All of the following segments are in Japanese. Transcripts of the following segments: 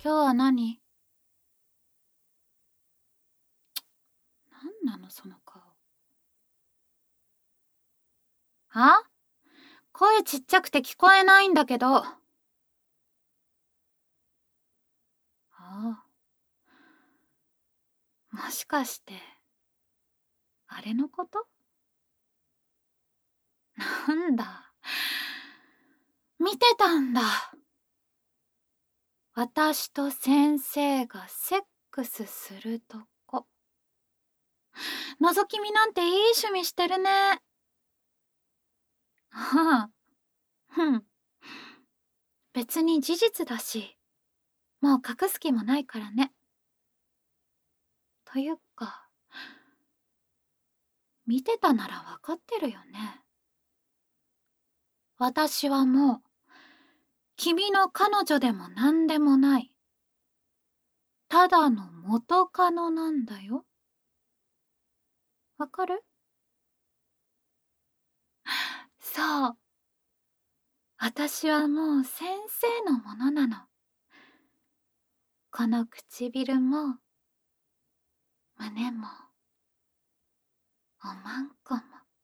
今日は何？なんなのその顔。あ？声ちっちゃくて聞こえないんだけど。ああ。もしかして、あれのこと？なんだ。見てたんだ。私と先生がセックスするとこ。覗き見なんていい趣味してるね。はあ、ふん。別に事実だし、もう隠す気もないからね。というか、見てたならわかってるよね。私はもう、君の彼女でも何でもない。ただの元カノなんだよ。わかる？そう。私はもう先生のものなの。この唇も、胸も、おまんこも、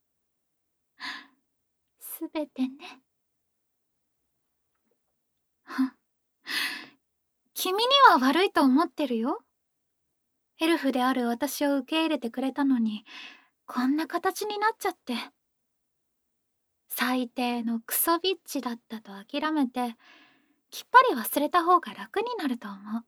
すべてね。君には悪いと思ってるよ。エルフである私を受け入れてくれたのに、こんな形になっちゃって。最低のクソビッチだったと諦めて、きっぱり忘れた方が楽になると思う。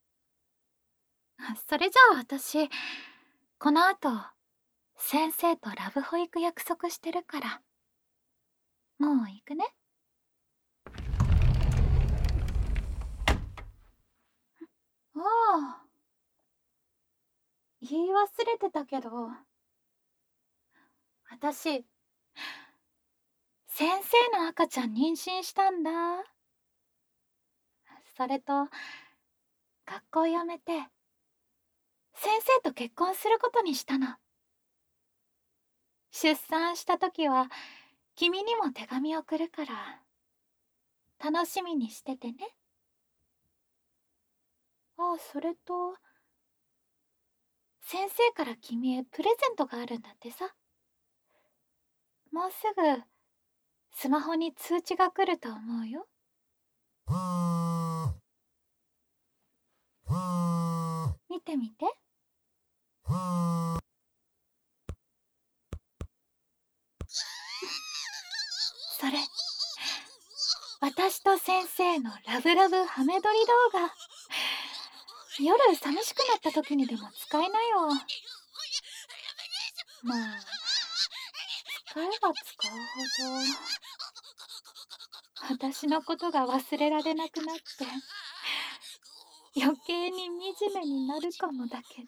それじゃあ私、この後、先生とラブホ行く約束してるから。もう行くね。ああ。言い忘れてたけど、私、先生の赤ちゃん妊娠したんだ。それと、学校辞めて、先生と結婚することにしたの。出産した時は、君にも手紙送るから、楽しみにしててね。ああ、それと、先生から君へプレゼントがあるんだってさ。もうすぐ、スマホに通知が来ると思うよ。見てみて。それ、私と先生のラブラブハメ撮り動画。夜寂しくなった時にでも使いなよ。まあ、使えば使うほど、私のことが忘れられなくなって、余計に惨めになるかもだけど。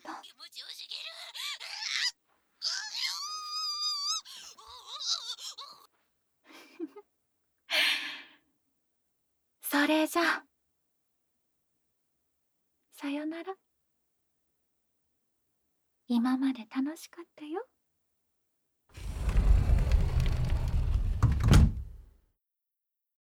それじゃ、さよなら。今まで楽しかったよ。